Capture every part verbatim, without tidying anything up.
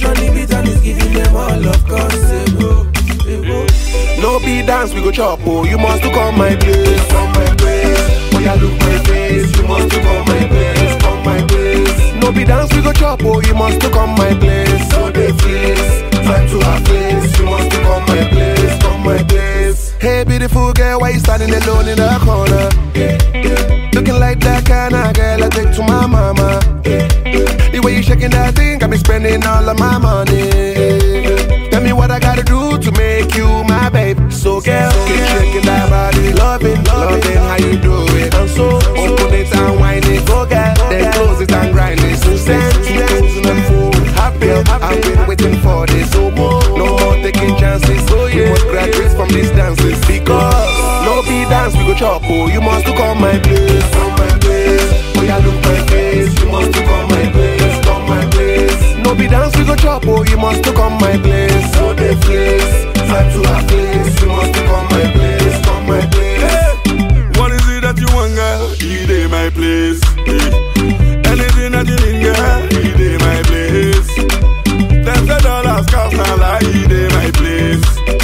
on the beat and it's giving them all of course. No be dance, we go chop, oh, you must to come my place. Come my place, oh yeah, look my face. You must to come my place, come my place. No be dance, we go chop, oh, you must to come my place. So they place, time to our place. You must to come my place, come my place. Hey beautiful girl, why you standing alone in the corner? Looking like that kind of girl I take to my mama. The way you shaking that thing, got me spending all of my money. Tell me what I gotta do to make you my babe. So girl, keep shaking that body, loving, loving how you do it. And so open it and wine it, go girl, then close it and grind it. Since then, two thousand four, I've been, I've been waiting for this. So more, no more taking chances. So you must graduate from these dances because no be dance, we go chop. Oh, you must to come my place, come my place. Oh yeah, look my face. You must to come my place, come my place. No be dance, we go chop. Oh, you must to come my place. So they place, time to our place. You must to come my place, come my place. Hey, what is it that you want, girl? It ain't my place. Hey. Anything that you need, girl, it ain't my place. Them say dollars cost now, like it ain't my place.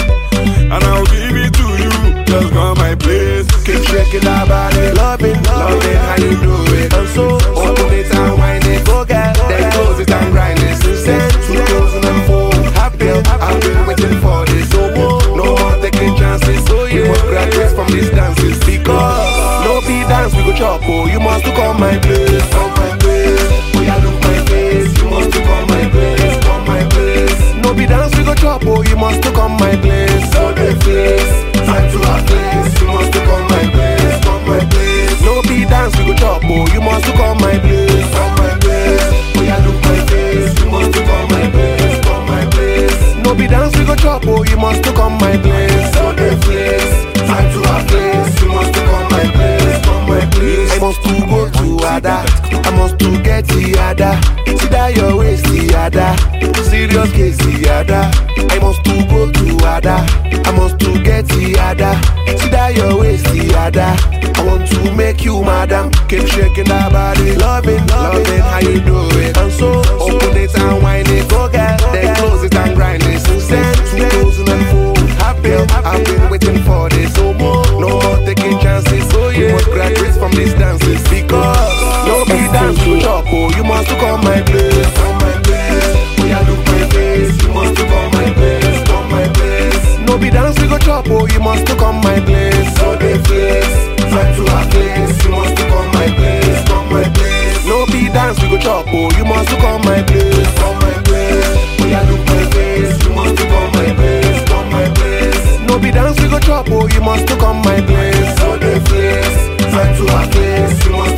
And I'll give it to you, just come my place. Keep shaking that body, loving, loving how you do it. And so open it and wine it, go girl, then close it and grind it. Since then, two thousand four, I've been, I've been waiting for this. So no more taking chances. So you must graduate from these dances because no be dance, we go chop. Oh, you must to come my place, come my place. Oh yeah, look my face. You must to come my place, come my place. No be dance, we go chop. Oh, you must to come my place. So they place, time to our place. You must to come my place, come my place. No be dance, we go chop. Oh, you must to come my place, come my place. Oh yeah, look my face. You must to come my place, come my place. No be dance, we go chop. Oh, you must to come my place. So they place, time to our place. You must to come my place, come my place. I must to go to Ada. I must to get the Ada. See that your waist the Ada. Serious case the Ada. I must to go to Ada. I must to get the Ada. See that your waist the Ada. I want to make you madam. Keep shaking that body, loving, loving how you do it. And so open it and wine it, go girl, then close it and grind it. Since then, two thousand four, I've been, I've been waiting for this. So more, no more taking chances. So you must graduate from these dances because no be dance to chop. Oh, you must to come my place, come my place. Oh yeah, look my face. You must to come my place, come my place. No be dance, we go chop. Oh, you must to come my place. So they place, time to our place. You must to come my place, come my place. No be dance, we go chop. Oh, you must to come my place, come my place. Oh yeah, look my face. You must to come my place, come my place. No be dance, we go chop. Oh, you must to come my place. So they place, time to our place. You must